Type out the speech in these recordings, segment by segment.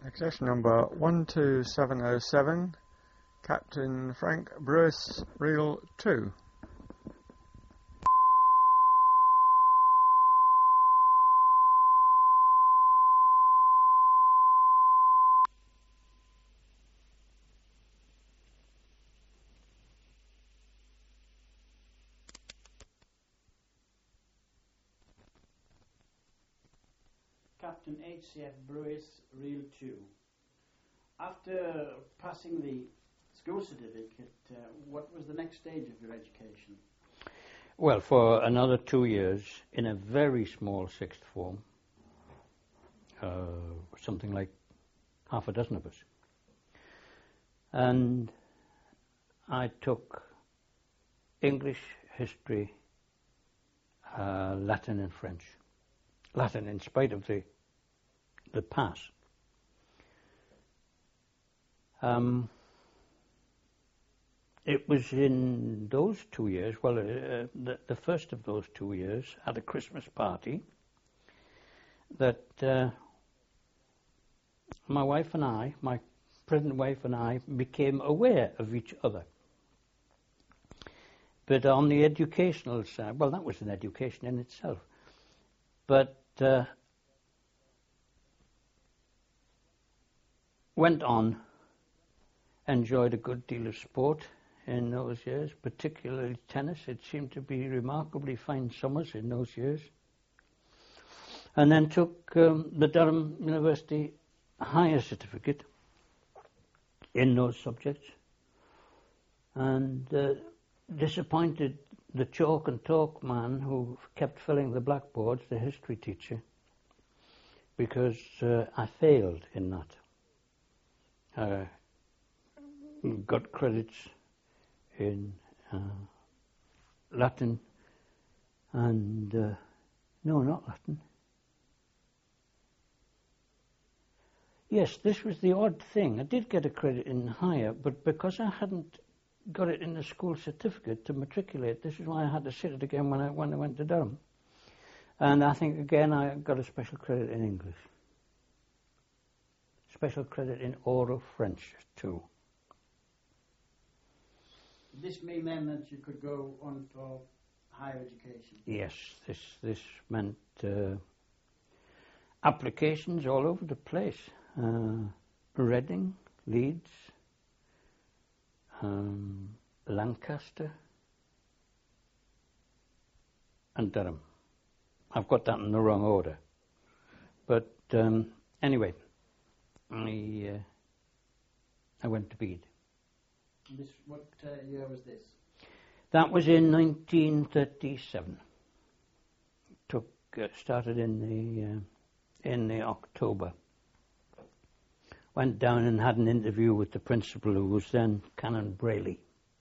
Access number 12707, Captain Frank Brewis, Reel 2. Captain H.C.F. Brewis, Reel 2. After passing the school certificate, what was the next stage of your education? Well, for another 2 years in a very small sixth form, something like half a dozen of us. And I took English, history, Latin and French. Latin in spite of the pass. It was in those 2 years, well, the first of those 2 years, at a Christmas party, that my wife and I, my present wife and I, became aware of each other. But on the educational side, well, that was an education in itself. But went on, enjoyed a good deal of sport in those years, particularly tennis. It seemed to be remarkably fine summers in those years. And then took the Durham University Higher Certificate in those subjects, and disappointed the chalk and talk man who kept filling the blackboards, the history teacher, because I failed in that. Got credits in Latin and no, not Latin. Yes, this was the odd thing. I did get a credit in higher, but because I hadn't got it in the school certificate to matriculate, this is why I had to sit it again when I went to Durham. And I think again I got a special credit in English. Special credit in oral French too. This may mean that you could go on for higher education. Yes, this meant applications all over the place. Reading, Leeds, Lancaster, and Durham. I've got that in the wrong order. But anyway, I went to Bede. What year was this? That was in 1937. Started in the October. Went down and had an interview with the principal, who was then Canon Brayley,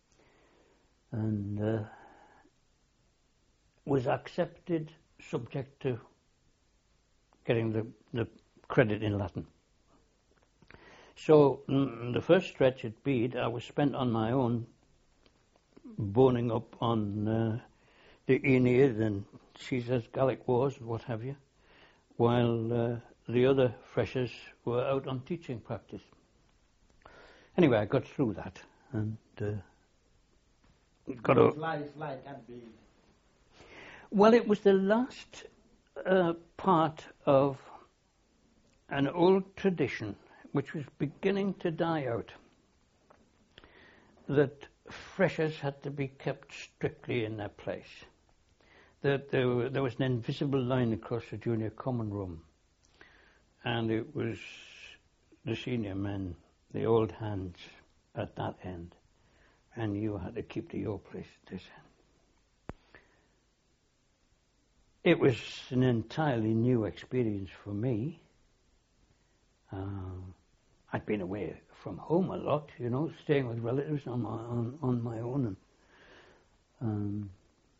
and was accepted subject to getting the credit in Latin. So the first stretch at Bede, I was spent on my own, boning up on the Aeneid and Caesar's Gallic Wars and what have you, while the other freshers were out on teaching practice. Anyway, I got through that and got a life like at Bede. Well, it was the last part of an old tradition which was beginning to die out, that freshers had to be kept strictly in their place, that there was an invisible line across the junior common room, and it was the senior men, the old hands, at that end, and you had to keep to your place at this end. It was an entirely new experience for me. I'd been away from home a lot, staying with relatives on my own, and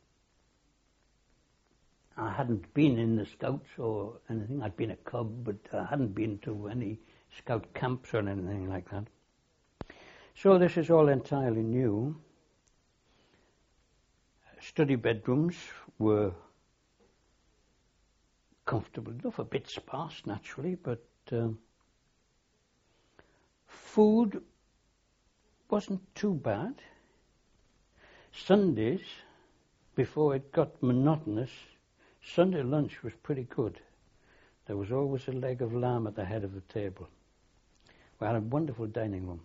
I hadn't been in the Scouts or anything. I'd been a cub, but I hadn't been to any Scout camps or anything like that. So this is all entirely new. Study bedrooms were comfortable enough, a bit sparse naturally, but Food wasn't too bad. Sundays, before it got monotonous, Sunday lunch was pretty good. There was always a leg of lamb at the head of the table. We had a wonderful dining room.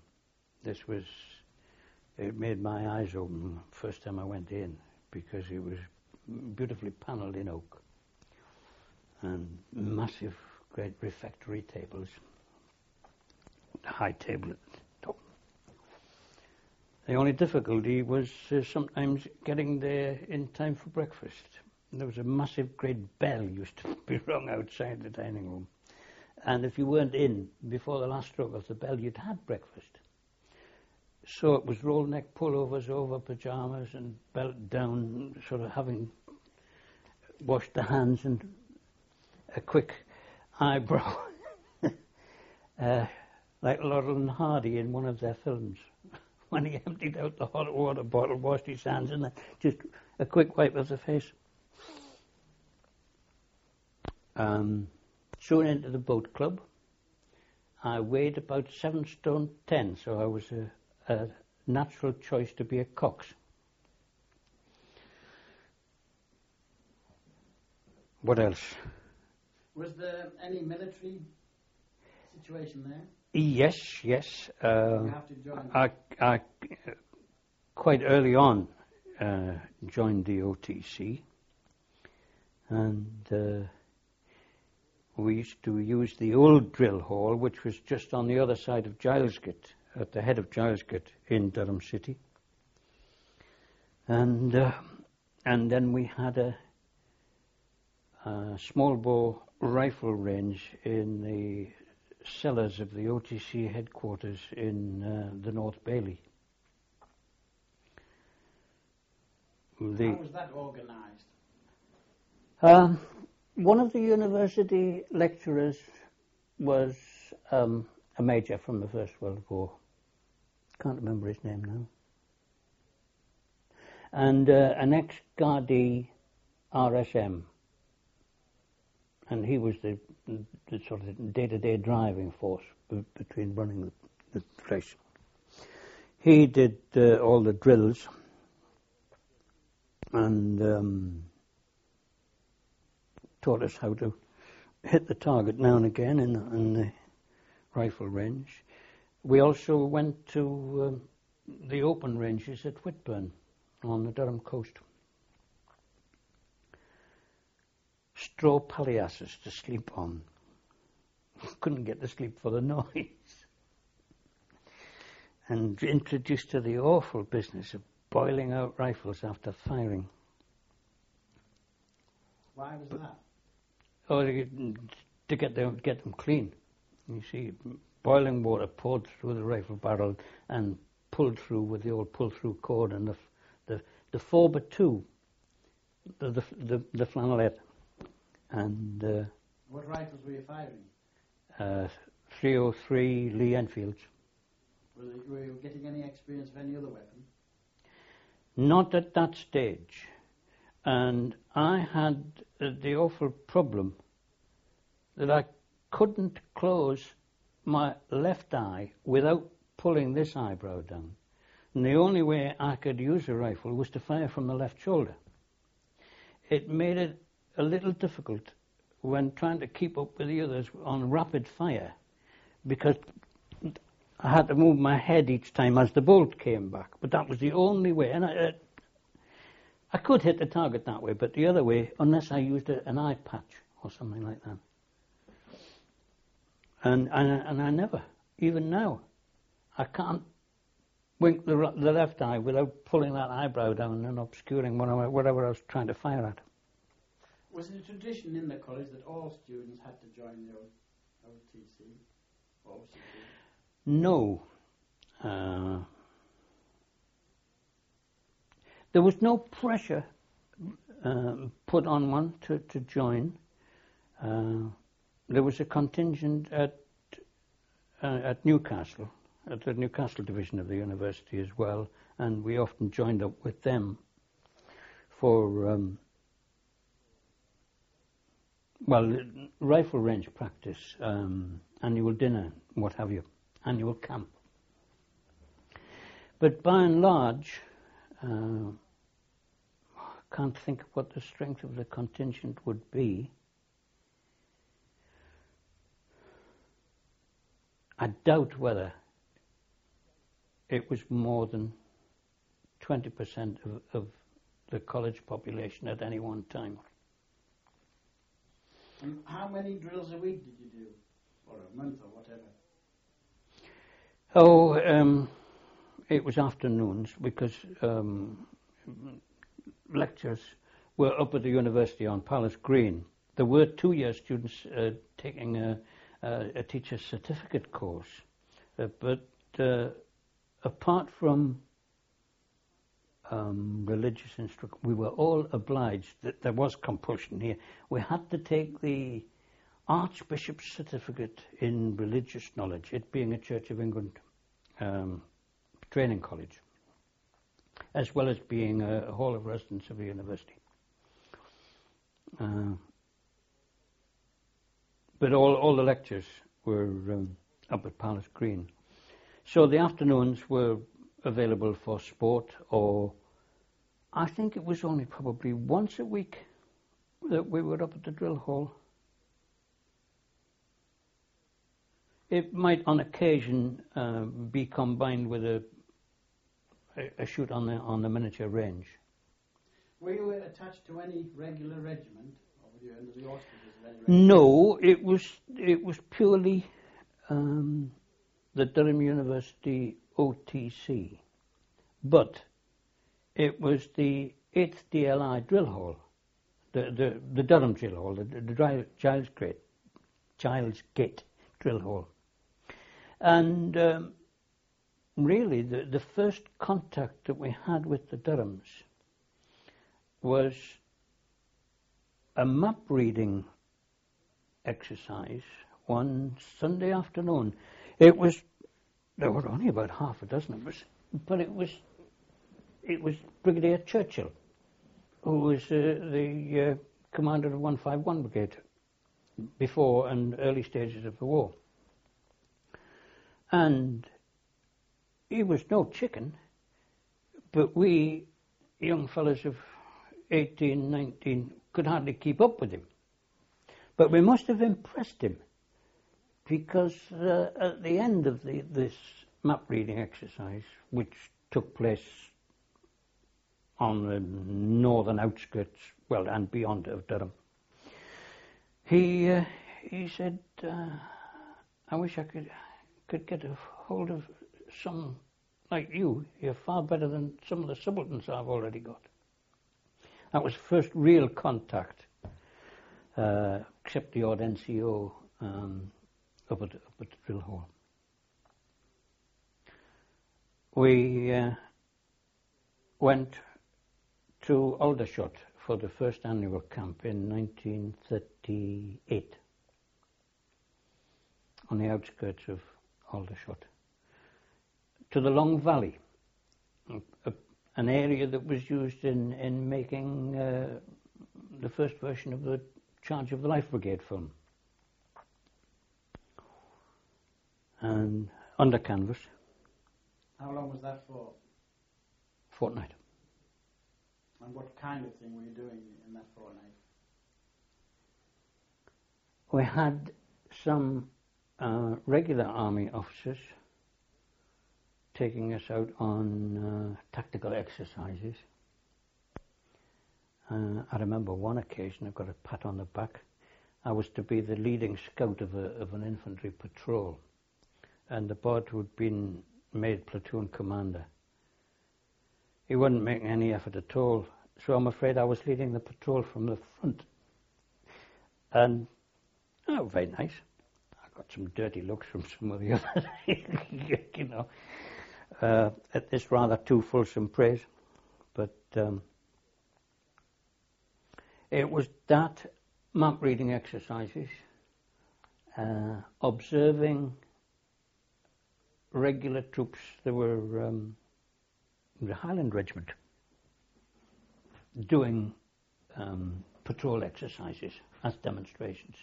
It made my eyes open first time I went in, because it was beautifully panelled in oak and massive, great refectory tables. The high table at the top. The only difficulty was sometimes getting there in time for breakfast. There was a massive, great bell used to be rung outside the dining room. And if you weren't in before the last stroke of the bell, you'd had breakfast. So it was roll neck pullovers over pyjamas and belt down, sort of having washed the hands and a quick eyebrow, like Laurel and Hardy in one of their films, when he emptied out the hot water bottle, washed his hands, and then just a quick wipe of the face. Soon into the boat club. I weighed about 7 stone 10, so I was a natural choice to be a cox. What else? Was there any military situation there? Yes. You have to join. I quite early on joined the OTC, and we used to use the old drill hall, which was just on the other side of Gilesgate, at the head of Gilesgate in Durham City. And then we had a small bore rifle range in the cellars of the OTC headquarters in the North Bailey. How was that organised? One of the university lecturers was a major from the First World War. Can't remember his name now. And an ex-Gardaí RSM. And he was the sort of day-to-day driving force between running the place. He did all the drills and taught us how to hit the target now and again in the rifle range. We also went to the open ranges at Whitburn on the Durham coast. Straw palliasses to sleep on. Couldn't get to sleep for the noise. And introduced to the awful business of boiling out rifles after firing. Why was that? Oh, to get them clean. You see, boiling water poured through the rifle barrel and pulled through with the old pull-through cord and the 4x2, the flannelette. And what rifles were you firing? 303 Lee Enfields. Were you getting any experience of any other weapon? Not at that stage. And I had the awful problem that I couldn't close my left eye without pulling this eyebrow down. And the only way I could use a rifle was to fire from the left shoulder. It made it a little difficult when trying to keep up with the others on rapid fire, because I had to move my head each time as the bolt came back. But that was the only way. And I could hit the target that way, but the other way, unless I used an eye patch or something like that. And I never, even now, I can't wink the left eye without pulling that eyebrow down and obscuring whatever I was trying to fire at. Was it a tradition in the college that all students had to join the OTC? Or OCC? No. There was no pressure put on one to join. There was a contingent at Newcastle, at the Newcastle division of the university as well, and we often joined up with them for rifle range practice, annual dinner, what have you, annual camp. But by and large, I can't think of what the strength of the contingent would be. I doubt whether it was more than 20% of the college population at any one time. And how many drills a week did you do? Or a month or whatever? It was afternoons because lectures were up at the university on Palace Green. There were 2-year students taking a teacher's certificate course, but apart from religious instruction, we were all obliged, that there was compulsion here, we had to take the Archbishop's certificate in religious knowledge, it being a Church of England training college, as well as being a hall of residence of the university. But all the lectures were up at Palace Green. So the afternoons were available for sport, or I think it was only probably once a week that we were up at the drill hall. It might on occasion be combined with a shoot on the miniature range. Were you attached to any regular regiment, or were you under the auspices of any regiment? No, it was purely the Durham University OTC, but it was the 8th DLI drill hall, the Durham drill hall, the Giles Gate drill hall. And really the first contact that we had with the Durhams was a map reading exercise one Sunday afternoon. There were only about half a dozen of us, but it was Brigadier Churchill, who was the commander of 151 Brigade before and early stages of the war. And he was no chicken, but we young fellas of 18, 19 could hardly keep up with him. But we must have impressed him, because at the end of this map reading exercise, which took place on the northern outskirts, well, and beyond of Durham, he said, I wish I could get a hold of some like you. You're far better than some of the subalterns I've already got. That was first real contact, except the odd NCO up at the drill hall. We went to Aldershot for the first annual camp in 1938 on the outskirts of Aldershot, to the Long Valley, an area that was used in making the first version of the Charge of the Life Brigade film. And under canvas. How long was that for? Fortnight. And what kind of thing were you doing in that fortnight? We had some regular army officers taking us out on tactical exercises. I remember one occasion I got a pat on the back. I was to be the leading scout of an infantry patrol, and the boy who had been made platoon commander, he wasn't making any effort at all, so I'm afraid I was leading the patrol from the front. And, oh, very nice. I got some dirty looks from some of the others, you know, at this rather too fulsome praise. But it was that map reading exercises, observing regular troops. There were the Highland Regiment doing patrol exercises as demonstrations.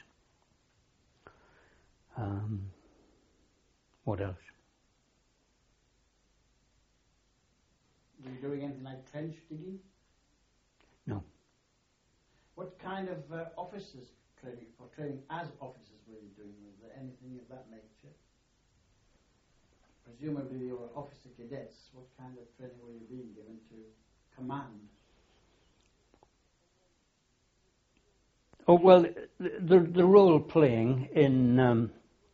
What else? Were you doing anything like trench digging? No. What kind of officers training as officers were you doing? Was there anything of that nature? Presumably you were officer cadets. What kind of training were you being given to command? Oh well, the role playing in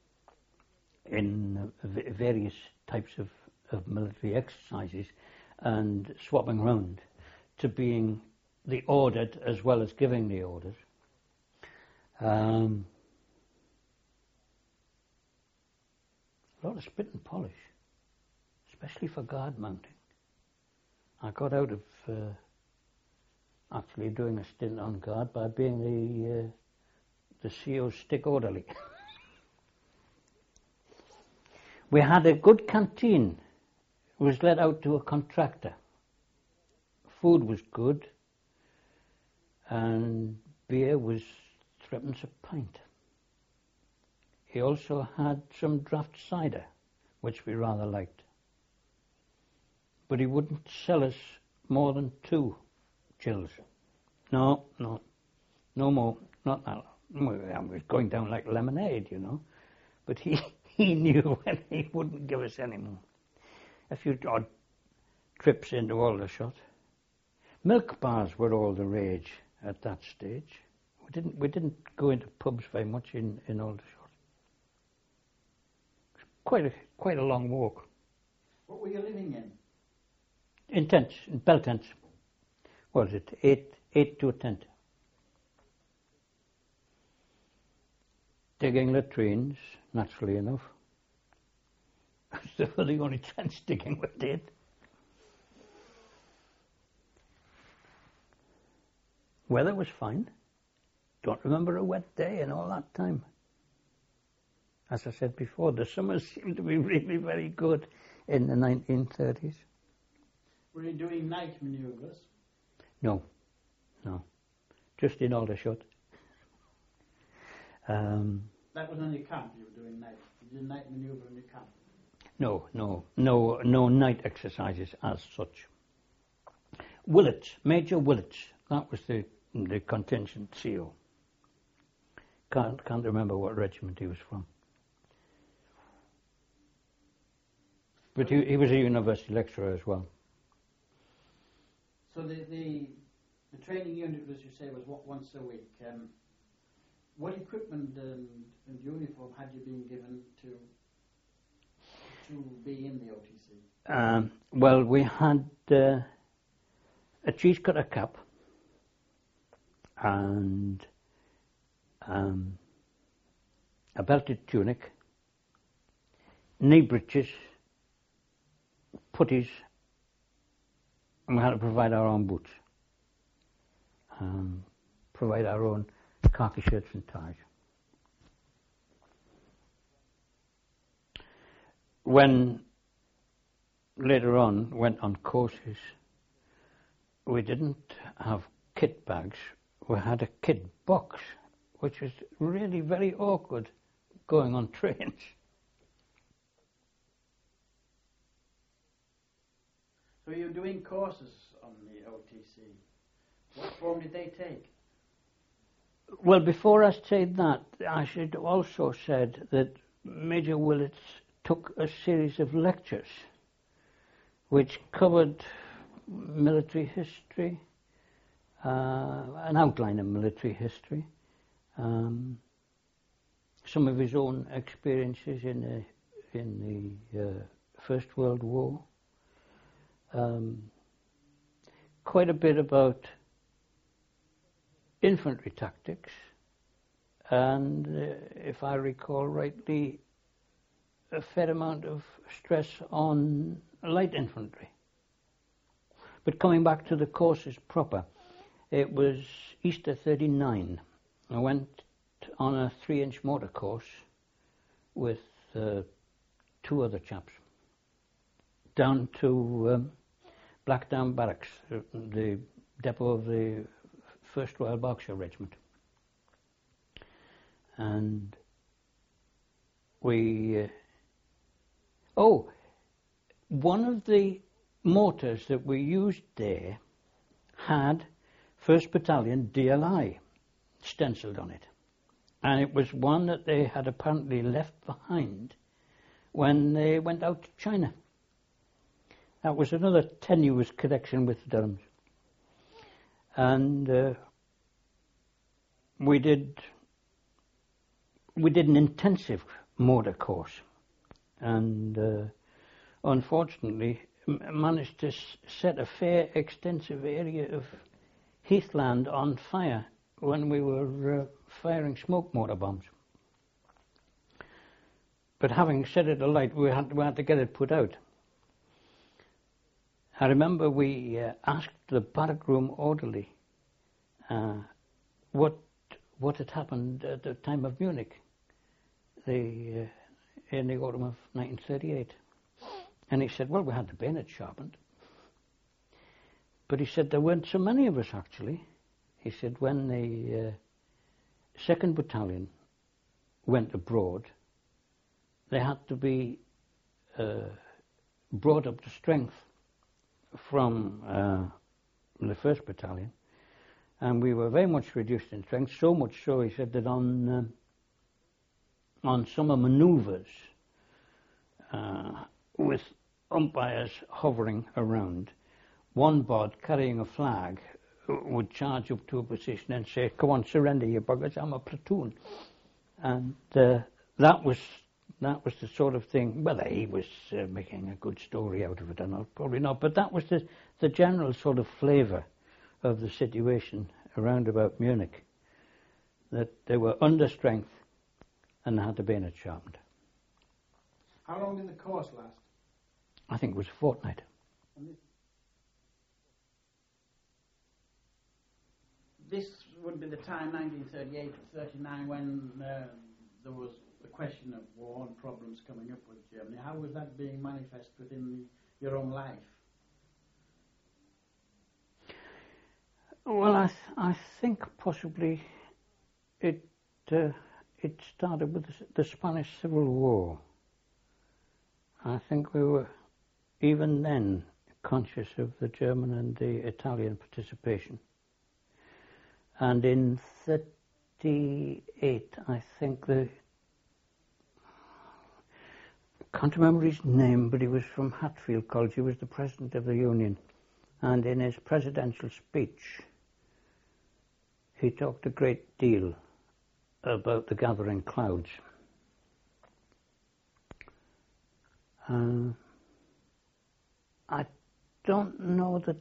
various types of military exercises and swapping round to being the ordered as well as giving the orders. A lot of spit and polish, especially for guard mounting. I got out of actually doing a stint on guard by being the CO's stick orderly. We had a good canteen. It was let out to a contractor. Food was good, and beer was threepence a pint. He also had some draft cider, which we rather liked. But he wouldn't sell us more than 2 chills. No more, not that. I was going down like lemonade, you know. But he knew when he wouldn't give us any more. A few odd trips into Aldershot. Milk bars were all the rage at that stage. We didn't go into pubs very much in Aldershot. Quite a long walk. What were you living in? In tents, in bell tents. What was it? 8 to a tent. Digging latrines, naturally enough. They were the only trench digging we did. Weather was fine. Don't remember a wet day in all that time. As I said before, the summers seemed to be really very good in the 1930s. Were you doing night manoeuvres? No. Just in Aldershot. That was on your camp you were doing night. You did night manoeuvre in your camp? No night exercises as such. Willets, Major Willets, that was the contingent CO. Can't remember what regiment he was from. But he was a university lecturer as well. So the training unit, as you say, was once a week. What equipment and uniform had you been given to be in the OTC? Well, we had a cheese cutter cap and a belted tunic, knee breeches, puttees, and we had to provide our own boots, provide our own khaki shirts and ties. When later on went on courses, we didn't have kit bags, we had a kit box, which was really very awkward going on trains. So you're doing courses on the OTC. What form did they take? Well, before I said that, I should also said that Major Willets took a series of lectures which covered military history, an outline of military history, some of his own experiences in the First World War, quite a bit about infantry tactics, and if I recall rightly, a fair amount of stress on light infantry. But coming back to the courses proper, it was Easter 39. I went on a 3-inch mortar course with 2 other chaps down to Blackdown Barracks, the depot of the 1st Royal Berkshire Regiment. And we... one of the mortars that were used there had 1st Battalion DLI stenciled on it. And it was one that they had apparently left behind when they went out to China. That was another tenuous connection with the Durhams. And we did an intensive mortar course, and unfortunately managed to set a fair extensive area of heathland on fire when we were firing smoke mortar bombs. But having set it alight, we had to get it put out. I remember we asked the barrack room orderly what had happened at the time of Munich, in the autumn of 1938. And he said, well, we had the bayonet sharpened. But he said there weren't so many of us, actually. He said when the 2nd Battalion went abroad, they had to be brought up to strength from the 1st Battalion, and we were very much reduced in strength, so much so, he said, that on summer manoeuvres, with umpires hovering around, one bod carrying a flag would charge up to a position and say, come on, surrender, you buggers, I'm a platoon. And that was the sort of thing, well, he was making a good story out of it, and probably not, but that was the general sort of flavour of the situation around about Munich, that they were under strength and they had the bayonet sharpened. How long did the course last? I think it was a fortnight. This would be the time, 1938-39, when there was the question of war and problems coming up with Germany. How was that being manifest within your own life? Well, I think possibly it started with the Spanish Civil War. I think we were even then conscious of the German and the Italian participation. And in 1938, I think I can't remember his name, but he was from Hatfield College. He was the president of the Union. And in his presidential speech, he talked a great deal about the gathering clouds. I don't know that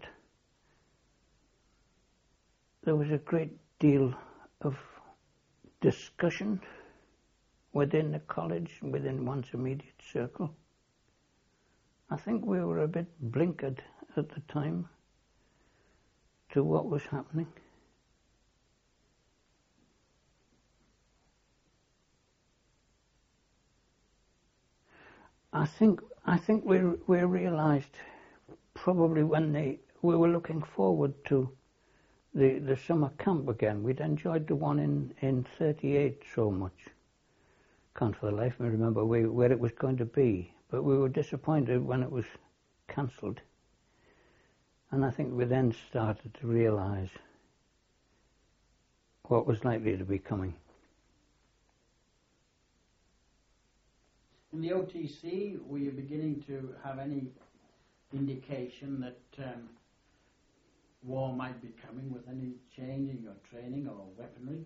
there was a great deal of discussion within the college, within one's immediate circle. I think we were a bit blinkered at the time to what was happening. I think we realised probably when we were looking forward to the summer camp again. We'd enjoyed the one in 38 so much. Can't for the life of me remember where it was going to be, but we were disappointed when it was cancelled. And I think we then started to realise what was likely to be coming. In the OTC, were you beginning to have any indication that war might be coming with any change in your training or weaponry?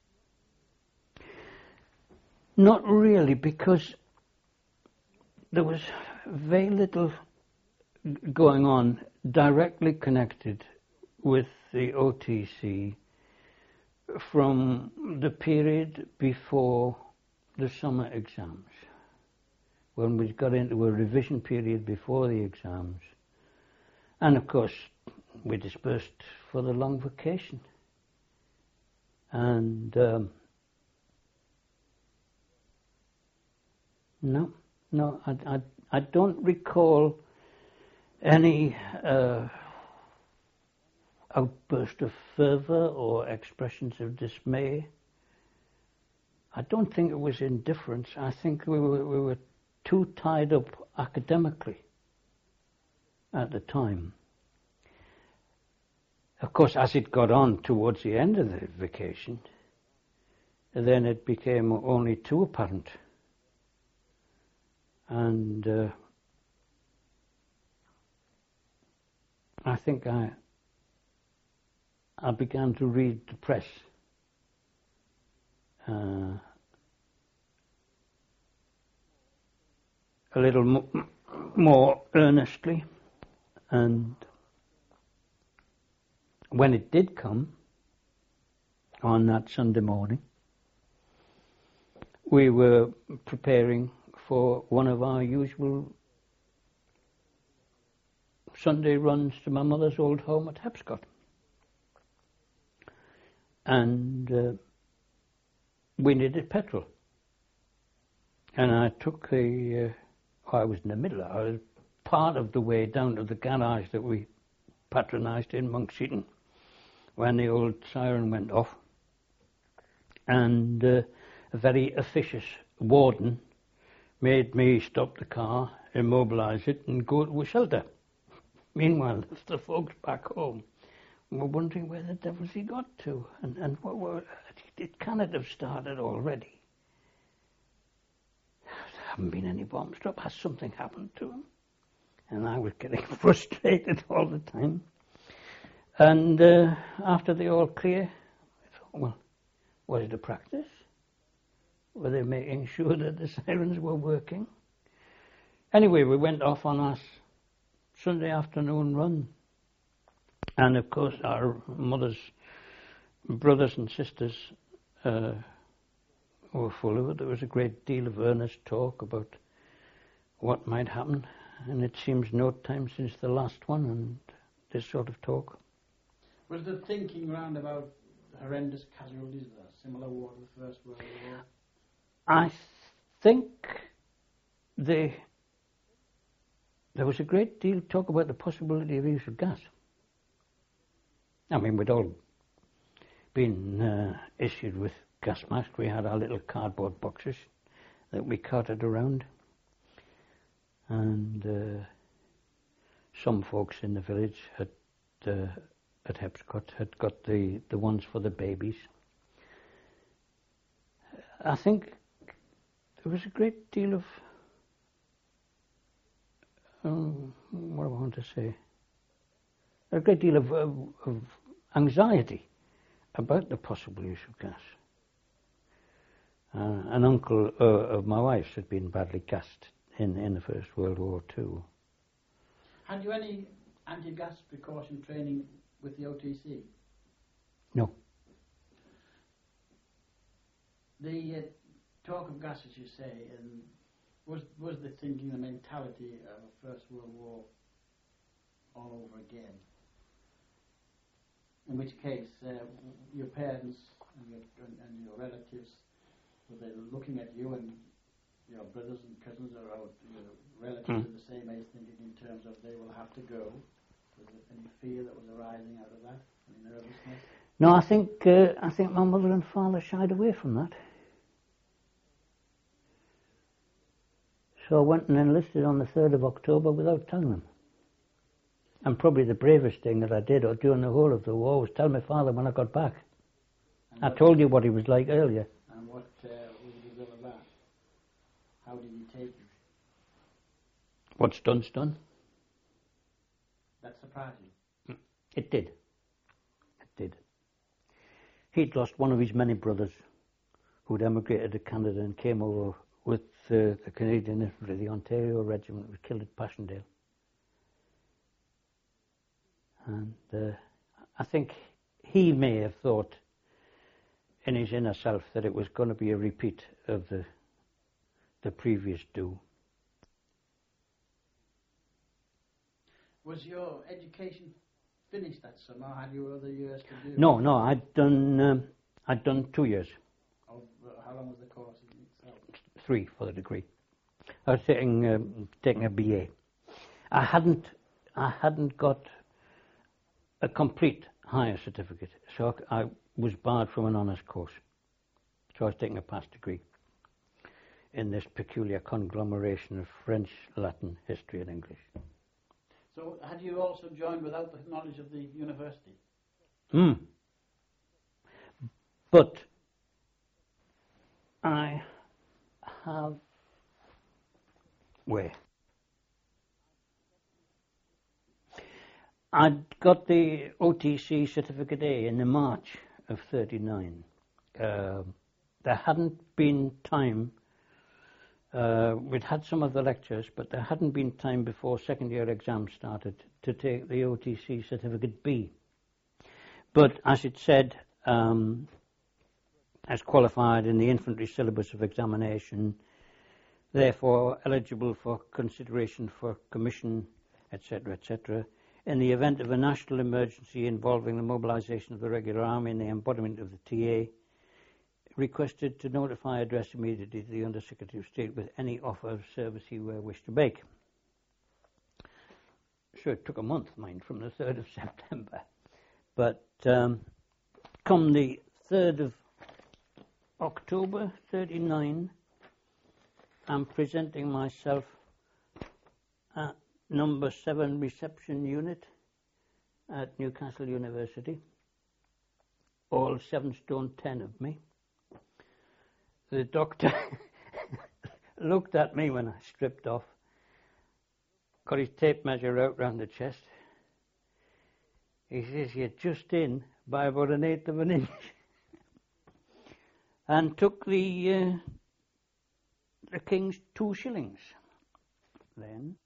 Not really, because there was very little going on directly connected with the OTC from the period before the summer exams, when we got into a revision period before the exams. And of course, we dispersed for the long vacation. And no, I don't recall any outburst of fervour or expressions of dismay. I don't think it was indifference. I think we were too tied up academically at the time. Of course, as it got on towards the end of the vacation, then it became only too apparent. And I think I began to read the press a little more earnestly, and when it did come on that Sunday morning, we were preparing for one of our usual Sunday runs to my mother's old home at Hepscott. And we needed petrol. And I took I was in the middle, I was part of the way down to the garage that we patronised in Monksheaton when the old siren went off. And a very officious warden made me stop the car, immobilise it, and go to a shelter. Meanwhile, the folks back home were wondering where the devil's he got to, and it cannot have started already. There haven't been any bombs dropped. Has something happened to him? And I was getting frustrated all the time. And after the all clear, I thought, well, was it a practice? Were they making sure that the sirens were working? Anyway, we went off on our Sunday afternoon run. And of course our mother's brothers and sisters were full of it. There was a great deal of earnest talk about what might happen. And it seems no time since the last one and this sort of talk. Was the thinking round about horrendous casualties, a similar war to the First World War? I think there was a great deal of talk about the possibility of use of gas. I mean, we'd all been issued with gas masks. We had our little cardboard boxes that we carted around. And some folks in the village at Hepscott had got the ones for the babies. I think there was a great deal of, what do I want to say? A great deal of anxiety about the possible use of gas. An uncle of my wife's had been badly gassed in the First World War too. Had you any anti-gas precaution training with the OTC? No. The talk of gas, as you say, and was the thinking, the mentality of a First World War all over again? In which case, your parents and your relatives, were they looking at you and your brothers and cousins or your relatives of the same age, thinking in terms of they will have to go? Was there any fear that was arising out of that? Any nervousness? No, I think my mother and father shied away from that. So I went and enlisted on the 3rd of October without telling them. And probably the bravest thing that I did during the whole of the war was tell my father when I got back. I told you what he was like earlier. And what was the result of that? How did he take it? What's done's done. That surprised you? It did. It did. He'd lost one of his many brothers who'd emigrated to Canada and came over with the Canadian Infantry, the Ontario Regiment, was killed at Passchendaele. And I think he may have thought in his inner self that it was going to be a repeat of the previous do. Was your education finished that summer? Had you other years to do? No, I'd done 2 years. How long was the course in itself? 3 for the degree. I was taking a BA. I hadn't got a complete higher certificate, so I was barred from an honours course. So I was taking a past degree in this peculiar conglomeration of French, Latin, history and English. So had you also joined without the knowledge of the university? But I have... Where? I'd got the OTC Certificate A in the March of 39. There hadn't been time, we'd had some of the lectures, but there hadn't been time before second year exams started to take the OTC Certificate B. But as it said, as qualified in the infantry syllabus of examination, therefore eligible for consideration for commission, etc., etc., in the event of a national emergency involving the mobilisation of the regular army and the embodiment of the TA, requested to notify address immediately to the Under Secretary of State with any offer of service he were wished to make. Sure, it took a month, mind, from the 3rd of September. But come the 3rd of October 39, I'm presenting myself at number 7 reception unit at Newcastle University, all 7 stone 10 of me. The doctor looked at me when I stripped off, got his tape measure out round the chest. He says, "You're just in by about 1/8 of an inch." And took the King's 2 shillings then.